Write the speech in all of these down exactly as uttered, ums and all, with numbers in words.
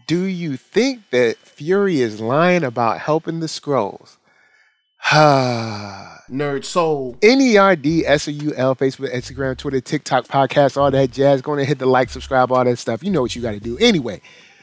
Do you think that Fury is lying about helping the Skrulls? Nerd Soul. N E R D S O U L, Facebook, Instagram, Twitter, TikTok, podcast, all that jazz. Go and hit the like, subscribe, all that stuff. You know what you got to do. Anyway,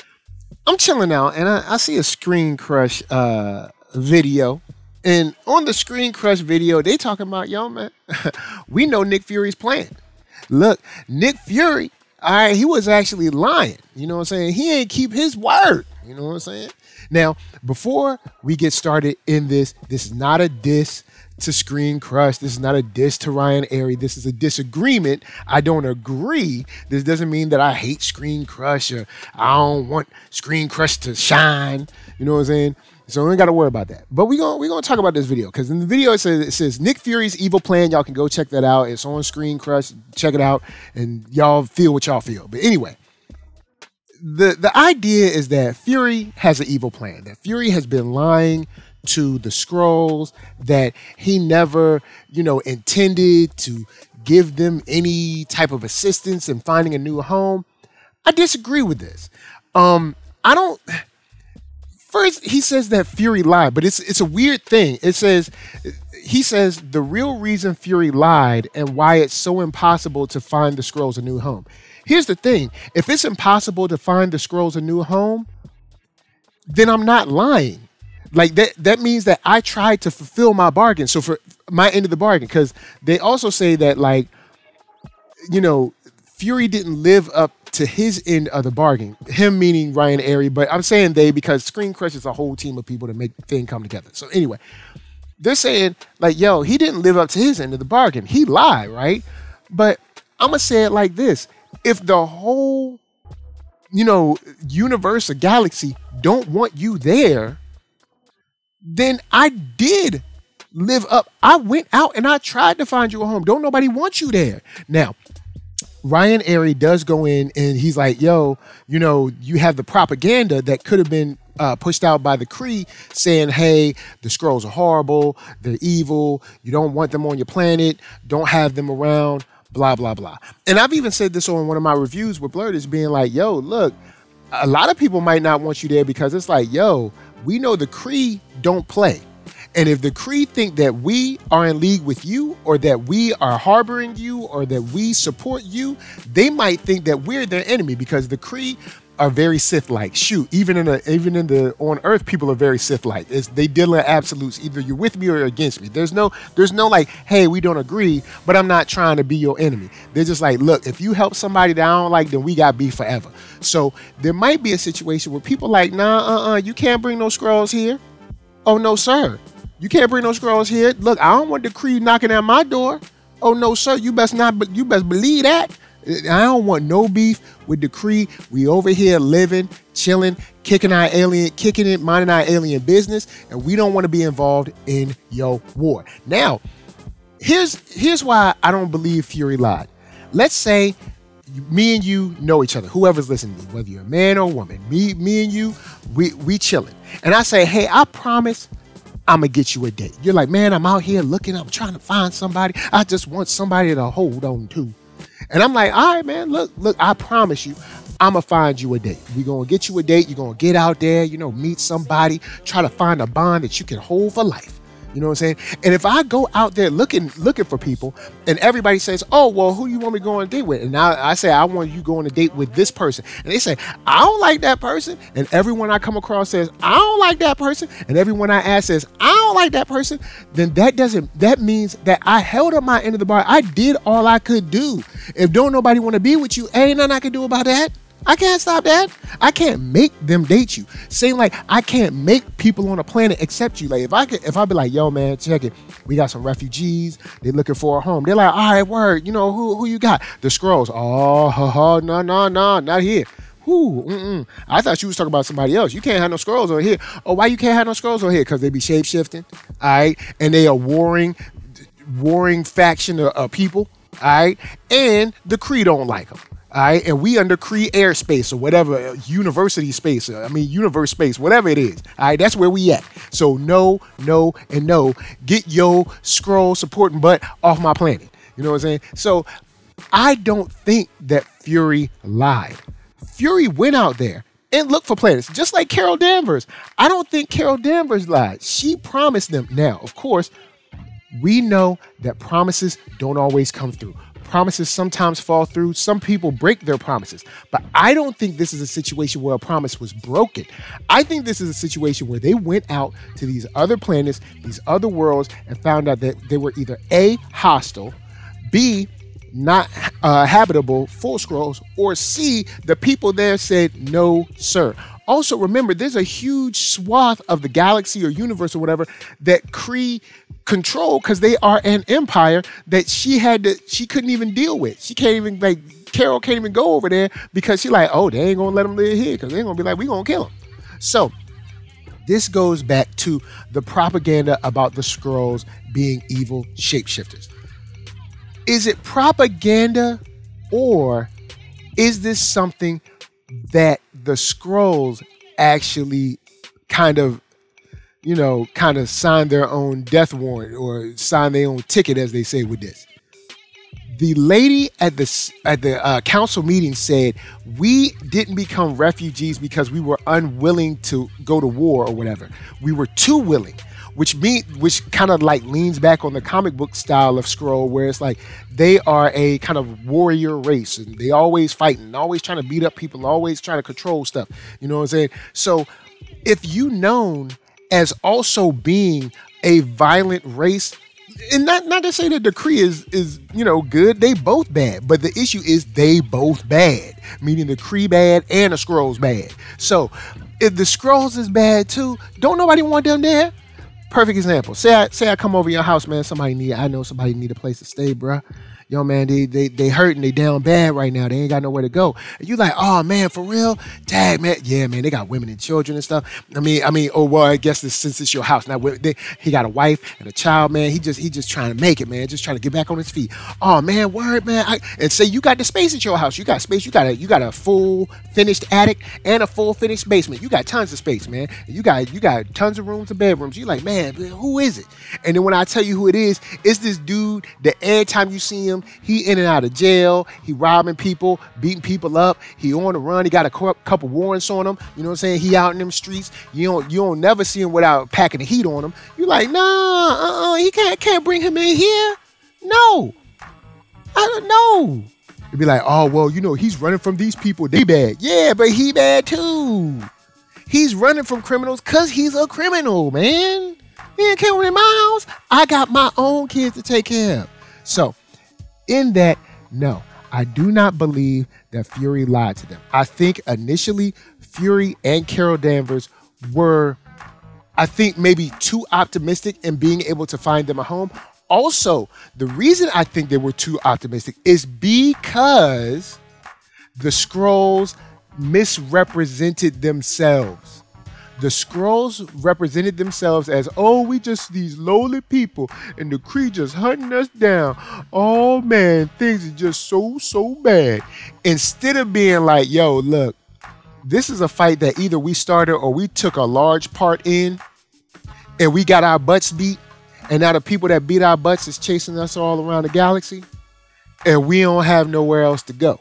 I'm chilling out and I, I see a Screen Crush uh, video. And on the Screen Crush video, they talking about, yo, man, we know Nick Fury's plan. Look, Nick Fury, all right, he was actually lying. You know what I'm saying? He ain't keep his word. You know what I'm saying? Now, before we get started in this, this is not a diss to Screen Crush. This is not a diss to Ryan Airy. This is a disagreement. I don't agree. This doesn't mean that I hate Screen Crush or I don't want Screen Crush to shine. You know what I'm saying? So we ain't got to worry about that. But we're going we gonna talk about this video because in the video it says, it says Nick Fury's evil plan. Y'all can go check that out. It's on Screen Crush. Check it out and y'all feel what y'all feel. But anyway, the, the idea is that Fury has an evil plan. That Fury has been lying to the Skrulls, that he never, you know, intended to give them any type of assistance in finding a new home. I disagree with this. Um, I don't... First, he says that Fury lied, but it's it's a weird thing. It says, he says the real reason Fury lied and why it's so impossible to find the Skrulls a new home. Here's the thing. If it's impossible to find the Skrulls a new home, then I'm not lying. Like that, that means that I tried to fulfill my bargain. So for my end of the bargain, because they also say that, like, you know, Fury didn't live up to his end of the bargain. Him meaning Ryan Airy, but I'm saying they because Screen Crush is a whole team of people to make the thing come together. So anyway, they're saying like, yo, he didn't live up to his end of the bargain. He lied, right? But I'm gonna say it like this: if the whole, you know, universe or galaxy don't want you there, then I did live up. I went out and I tried to find you a home. Don't nobody want you there. Now, Ryan Airy does go in and he's like, yo, you know, you have the propaganda that could have been uh, pushed out by the Kree saying, hey, the Skrulls are horrible, they're evil, you don't want them on your planet, don't have them around, blah, blah, blah. And I've even said this on one of my reviews with Blurred, is being like, yo, look, a lot of people might not want you there because it's like, yo, we know the Kree don't play. And if the Kree think that we are in league with you or that we are harboring you or that we support you, they might think that we're their enemy because the Kree are very Sith-like. Shoot, even in the even in the on Earth, people are very Sith-like. It's, they deal in absolutes. Either you're with me or you're against me. There's no there's no like, hey, we don't agree, but I'm not trying to be your enemy. They're just like, look, if you help somebody that I don't like, then we got beef forever. So there might be a situation where people like, nah, uh-uh, you can't bring no Skrulls here. Oh no, sir. You can't bring no Skrulls here. Look, I don't want the Kree knocking at my door. Oh no, sir. You best not. But you best believe that. I don't want no beef with the Kree. We over here living, chilling, kicking our alien, kicking it, minding our alien business, and we don't want to be involved in your war. Now, here's here's why I don't believe Fury lied. Let's say me and you know each other. Whoever's listening to me, whether you're a man or a woman, me me and you, we we chilling, and I say, hey, I promise I'm gonna get you a date. You're like, man, I'm out here looking, I'm trying to find somebody. I just want somebody to hold on to. And I'm like, all right, man, look, look, I promise you, I'm gonna find you a date. We're gonna get you a date. You're gonna get out there, you know, meet somebody, try to find a bond that you can hold for life. You know what I'm saying? And if I go out there looking looking for people and everybody says, oh, well, who you want me to go on a date with? And I, I say, I want you to go on a date with this person. And they say, I don't like that person. And everyone I come across says, I don't like that person. And everyone I ask says, I don't like that person. Then that doesn't, that means that I held up my end of the bar. I did all I could do. If don't nobody want to be with you, ain't nothing I can do about that. I can't stop that. I can't make them date you. Same like I can't make people on a planet accept you. Like if I could, if I be like, yo, man, check it. We got some refugees. They're looking for a home. They're like, all right, word. You know who who you got? The Skrulls. Oh, ha, ha, no, no, no, not here. Whoo, mm-mm. I thought you was talking about somebody else. You can't have no Skrulls on here. Oh, why you can't have no Skrulls on here? Because they be shape shifting. All right, and they are warring, warring faction of, of people. All right, and the Kree don't like them. All right, and we under Kree airspace or whatever, uh, university space, uh, I mean, universe space, whatever it is. All right, that's where we at. So no, no, and no. Get your Skrull supporting butt off my planet. You know what I'm saying? So I don't think that Fury lied. Fury went out there and look for planets. Just like Carol Danvers. I don't think Carol Danvers lied. She promised them. Now, of course, we know that promises don't always come through. Promises sometimes fall through. Some people break their promises. But I don't think this is a situation where a promise was broken. I think this is a situation where they went out to these other planets, these other worlds, and found out that they were either A, hostile, B, not uh, habitable, full Skrulls, or C, the people there said, no, sir. Also, remember, there's a huge swath of the galaxy or universe or whatever that Kree control because they are an empire that she had to, she couldn't even deal with. She can't even, like, Carol can't even go over there because she like, oh, they ain't gonna let him live here because they're gonna be like, we gonna kill him. So, this goes back to the propaganda about the Skrulls being evil shapeshifters. Is it propaganda, or is this something that the Skrulls actually kind of, you know, kind of sign their own death warrant or sign their own ticket, as they say with this? The lady at the at the uh, council meeting said, we didn't become refugees because we were unwilling to go to war or whatever. We were too willing. Which mean, which kind of like leans back on the comic book style of Skrull, where it's like they are a kind of warrior race and they always fighting, always trying to beat up people, always trying to control stuff. You know what I'm saying? So if you known as also being a violent race, and not not to say that the Kree is is you know good, they both bad, but the issue is they both bad, meaning the Kree bad and the Skrulls bad. So if the Skrulls is bad too, don't nobody want them there. Perfect example. Say I say I come over your house, man. Somebody need I know somebody need a place to stay, bruh. Yo, man, they they they hurting, they down bad right now. They ain't got nowhere to go. And you like, oh man, for real? Dang, man, yeah, man, they got women and children and stuff. I mean, I mean, oh well, I guess this, since it's your house now, they, he got a wife and a child, man. He just he just trying to make it, man, just trying to get back on his feet. Oh man, word, man. I, and say you got the space at your house. You got space. You got a you got a full finished attic and a full finished basement. You got tons of space, man. You got you got tons of rooms and bedrooms. You like, man, who is it? And then when I tell you who it is, it's this dude that every time you see him, he in and out of jail, he robbing people, beating people up, he on the run, he got a couple warrants on him, you know what I'm saying? He out in them streets. You don't you don't never see him without packing the heat on him. You like, nah, uh-uh, he can't can't bring him in here. No. I don't know. It'd be like, oh, well, you know, he's running from these people. They bad. Yeah, but he bad too. He's running from criminals because he's a criminal, man. He ain't coming in my house. I got my own kids to take care of. So, in that, no, I do not believe that Fury lied to them. I think initially Fury and Carol Danvers were, I think, maybe too optimistic in being able to find them a home. Also, the reason I think they were too optimistic is because the Skrulls misrepresented themselves. The Skrulls represented themselves as, oh, we just these lowly people and the Kree just hunting us down. Oh man, things are just so, so bad. Instead of being like, yo, look, this is a fight that either we started or we took a large part in and we got our butts beat. And now the people that beat our butts is chasing us all around the galaxy and we don't have nowhere else to go.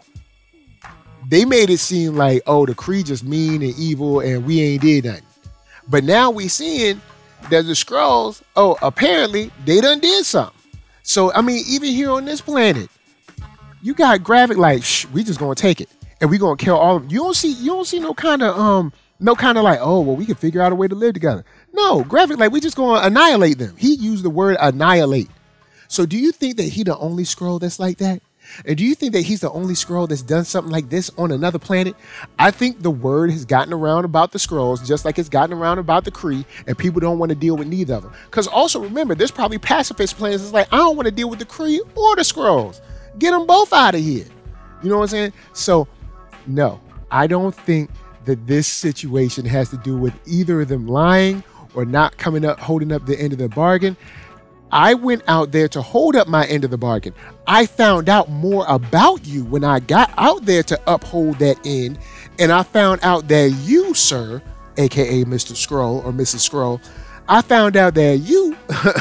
They made it seem like, oh, the Kree just mean and evil and we ain't did nothing. But now we seeing that the Skrulls, oh, apparently they done did something. So, I mean, even here on this planet, you got Gravik like, shh, we just gonna take it. And we gonna kill all of them. You don't see, you don't see no kind of, um, no kind of like, oh, well, we can figure out a way to live together. No, Gravik like, we just gonna annihilate them. He used the word annihilate. So do you think that he the only Skrull that's like that? And do you think that he's the only Skrull that's done something like this on another planet? I think the word has gotten around about the Skrulls, just like it's gotten around about the Kree, and people don't want to deal with neither of them. Because also remember, there's probably pacifist plans. It's like, I don't want to deal with the Kree or the Skrulls. Get them both out of here. You know what I'm saying? So, no, I don't think that this situation has to do with either of them lying or not coming up, holding up the end of the bargain. I went out there to hold up my end of the bargain. I found out more about you when I got out there to uphold that end. And I found out that you, sir, A K A Mister Skrull or Missus Skrull, I found out that you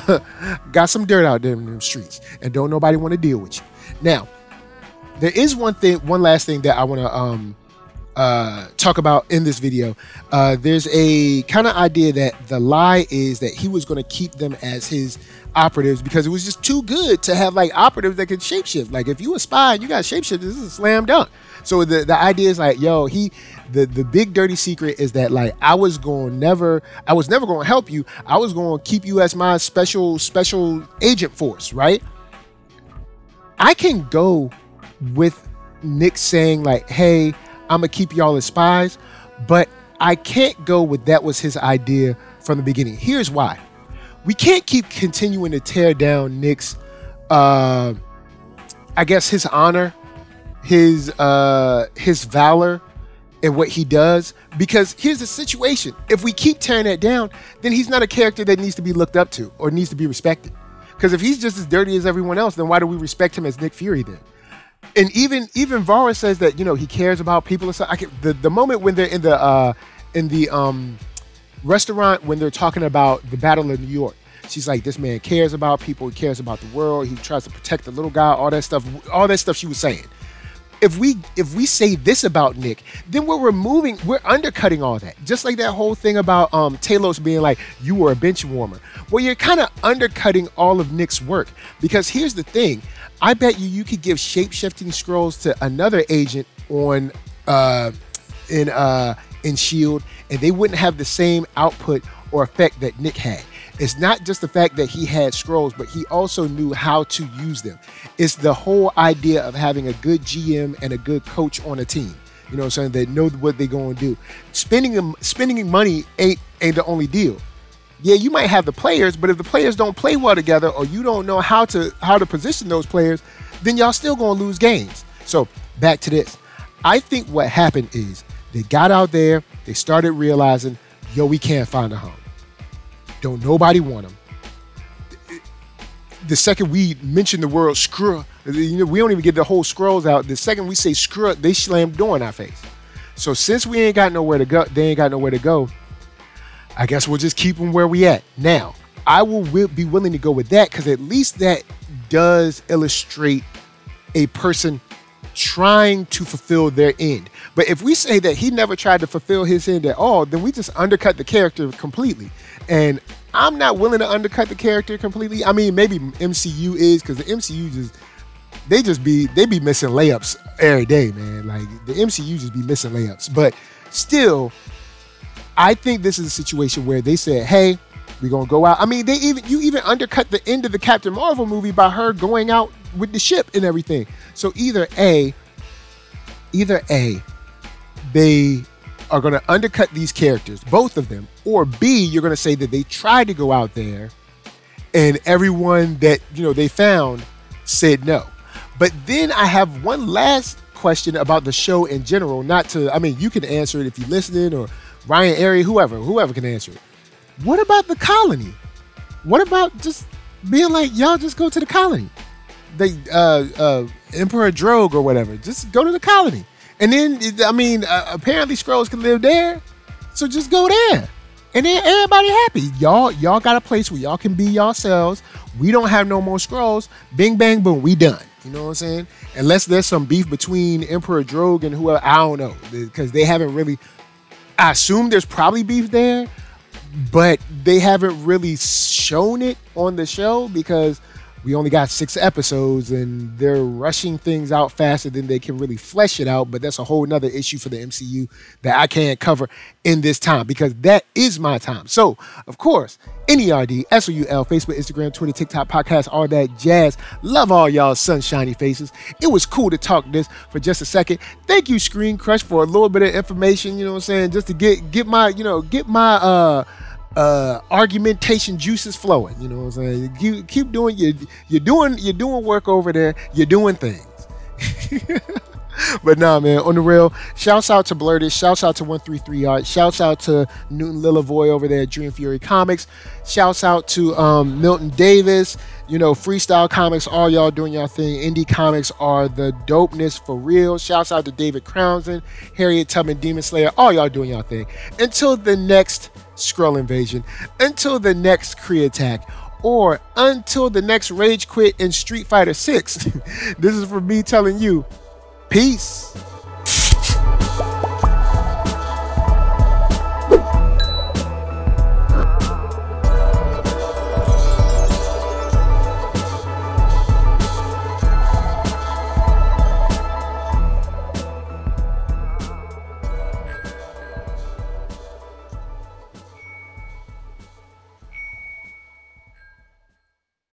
got some dirt out there in them streets and don't nobody want to deal with you. Now, there is one thing, one last thing that I want to um, uh, talk about in this video. Uh, there's a kind of idea that the lie is that he was going to keep them as his operatives because it was just too good to have like operatives that could shapeshift. Like if you a spy and you got shapeshift, this is a slam dunk. So the, the idea is like, yo, he the, the big dirty secret is that like I was going never I was never going to help you. I was going to keep you as my special special agent force, right? I can go with Nick saying like, hey, I'm gonna keep y'all as spies, but I can't go with that was his idea from the beginning. Here's why. We can't keep continuing to tear down Nick's, uh, I guess his honor, his uh, his valor, and what he does. Because here's the situation: if we keep tearing that down, then he's not a character that needs to be looked up to or needs to be respected. Because if he's just as dirty as everyone else, then why do we respect him as Nick Fury then? And even even Varys says that, you know, he cares about people and stuff. I can, the the moment when they're in the uh, in the um, restaurant when they're talking about the Battle of New York, she's like, this man cares about people. He cares about the world. He tries to protect the little guy. All that stuff. All that stuff she was saying. If we if we say this about Nick, then we're removing, we're undercutting all that. Just like that whole thing about um, Talos being like, you were a bench warmer. Well, you're kind of undercutting all of Nick's work because here's the thing. I bet you you could give shape-shifting scrolls to another agent on uh, in uh, in S H I E L D, and they wouldn't have the same output or effect that Nick had. It's not just the fact that he had scrolls, but he also knew how to use them. It's the whole idea of having a good G M and a good coach on a team. You know what I'm saying? That know what they're going to do. Spending them, spending money ain't ain't the only deal. Yeah, you might have the players, but if the players don't play well together or you don't know how to how to position those players, then y'all still gonna lose games. So back to this. I think what happened is they got out there, they started realizing, yo, we can't find a home. Don't nobody want them. The second we mention the word screw, you know, we don't even get the whole scrolls out. The second we say screw, they slam the door in our face. So since we ain't got nowhere to go, they ain't got nowhere to go. I guess we'll just keep them where we at. Now, I will be willing to go with that because at least that does illustrate a person trying to fulfill their end. But if we say that he never tried to fulfill his end at all, then we just undercut the character completely. And I'm not willing to undercut the character completely. I mean, maybe M C U is because the M C U just, they just be, they be missing layups every day, man. Like the M C U just be missing layups. But still, I think this is a situation where they said, hey, we're going to go out. I mean, they even you even undercut the end of the Captain Marvel movie by her going out with the ship and everything. So either A, either A, they are going to undercut these characters, both of them, or B, you're going to say that they tried to go out there and everyone that, you know, they found said no. But then I have one last question about the show in general, not to, I mean, you can answer it if you're listening, or Ryan Airy, whoever, whoever can answer it. What about the colony? What about just being like, y'all just go to the colony? The uh, uh, Emperor Drogue or whatever, just go to the colony. And then, I mean, uh, apparently Skrulls can live there, so just go there. And then everybody happy. Y'all, y'all got a place where y'all can be yourselves. We don't have no more Skrulls. Bing, bang, boom, we done. You know what I'm saying? Unless there's some beef between Emperor Drogue and whoever, I don't know, because they haven't really. I assume there's probably beef there, but they haven't really shown it on the show because we only got six episodes and they're rushing things out faster than they can really flesh it out. But that's a whole nother issue for the M C U that I can't cover in this time because that is my time. So, of course, N E R D, S O U L, Facebook, Instagram, Twitter, TikTok, podcast, all that jazz. Love all y'all sunshiny faces. It was cool to talk this for just a second. Thank you, Screen Crush, for a little bit of information, you know what I'm saying, just to get get my, you know, get my uh uh argumentation juices flowing, you know what I'm saying. Keep, keep doing your you're doing you're doing work over there, you're doing things. But nah, man, on the real, shouts out to Blurted, shouts out to one three three Art, shouts out to Newton Lillavoy over there at Dream Fury Comics, shouts out to um, Milton Davis, you know, Freestyle Comics, all y'all doing y'all thing. Indie Comics are the dopeness for real. Shouts out to David Crownson, Harriet Tubman, Demon Slayer, all y'all doing y'all thing. Until the next Skrull invasion, until the next Kree attack, or until the next Rage Quit in Street Fighter six, this is for me telling you, peace.